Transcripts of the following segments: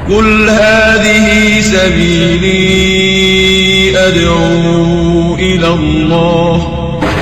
قل هذه سبيلي أدعو إلى الله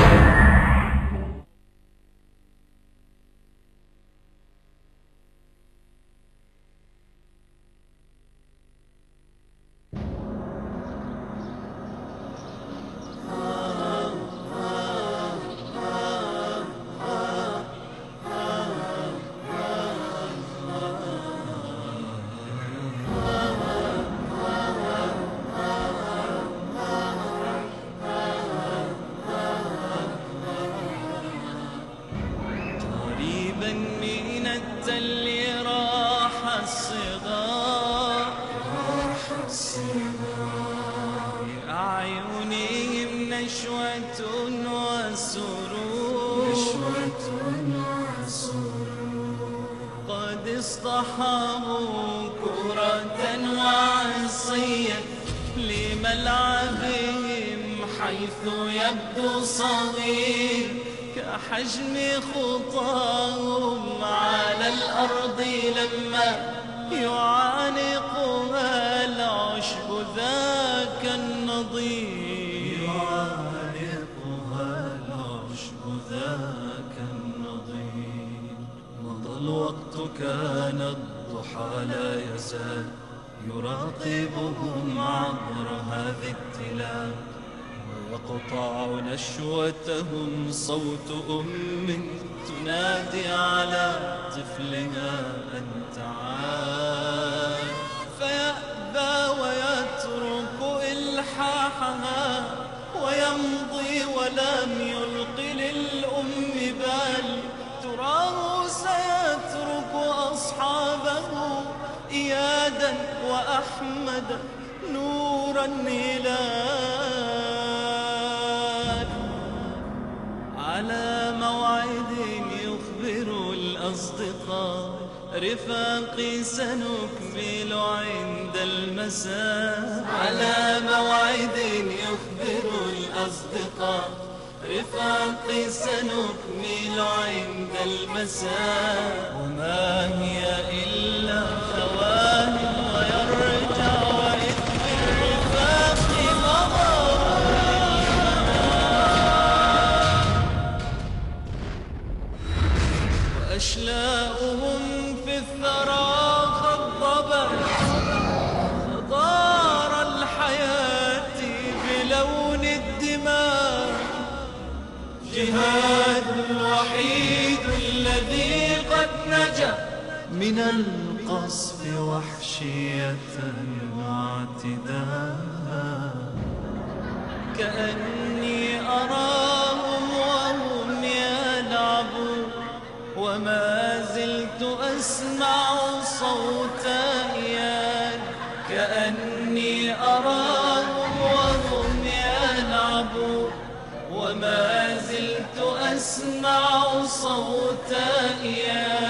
من التل راح الصغار أعينهم نشوة وسرور قد اصطحبوا كرة وعصيا لملعبهم حيث يبدو صغير كحجم خطاهم على الأرض لما يعانقها العشب ذاك النظير مضى الوقت كان الضحى لا يزال يراقبهم عبر هذه التلال ويقطع نشوتهم صوت تنادي على طفلها أن تعال فيأبى ويترك إلحاحها ويمضي ولم يلق للأم بال تراه سيترك أصحابه إيادا وأحمد نور الهلال على موعد يخبر الأصدقاء رفاقي سنكمل عند المساء على موعد يخبر الأصدقاء رفاقي سنكمل عند المساء وما هي إلا ثوان ويرجع وإذ بالرفاق مضى وأشلاؤهم في الثرى خضبت خضار الحياة بلون الدماء جهاد الوحيد الذي قد نجا من القصف وحشية واعتداء كأني أراهم وهم يلعبون وما زلت أسمع صوت إياد كأني أراهم وهم يلعبون وما زلت أسمع صوت إياد